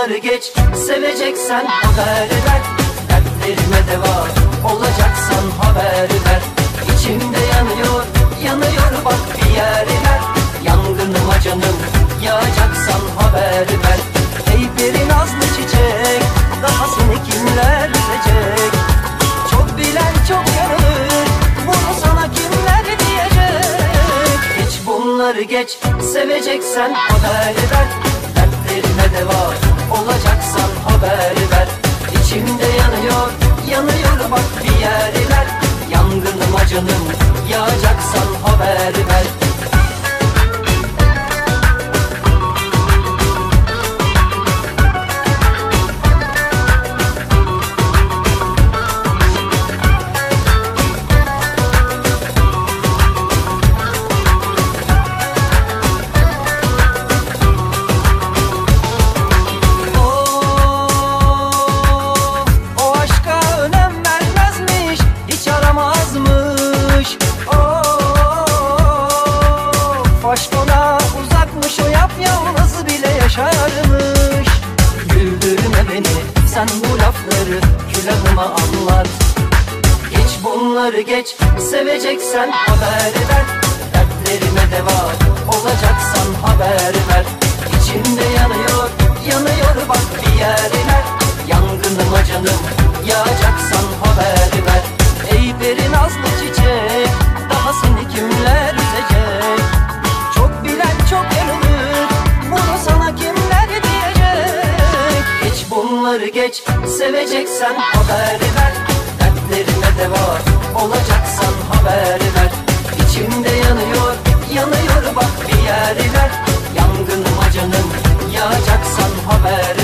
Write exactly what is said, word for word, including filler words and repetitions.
bunları geç, seveceksen haber ver. Dertlerime deva olacaksan haber ver. İçimde yanıyor, yanıyor bak bir yerler. Yangınıma canım yağacaksan haber ver. Ey peri nazlı çiçek, daha seni kimler üzecek? Çok bilen çok yanılır, bunu sana kimler diyecek? Hiç bunları geç, seveceksen haber ver. Dertlerime deva olacaksan haber ver. İçimde yanıyor, yanıyor bak bir yerler. Yangınıma canım yağacaksan haber ver. Aşk ona uzakmış, o yapyalnız bile yaşarmış. Güldürme beni sen bu lafları, külahıma anlat. Geç bunları geç, seveceksen haber ver. Dertlerime deva olacaksan haber ver. İçimde yanıyor, yanıyor bak bir yerler. Yangınıma canım yağacaksan haber ver. Ey peri nazlı çiçek, daha seni kimler üzecek? Çok bilen çok yanılır, bunu sana kimler diyecek? Geç bunları geç, seveceksen haber ver. Dertlerime deva olacaksan haber ver. İçimde yanıyor, yanıyor bak bir yerler. Yangınıma canım yağacaksan haber ver.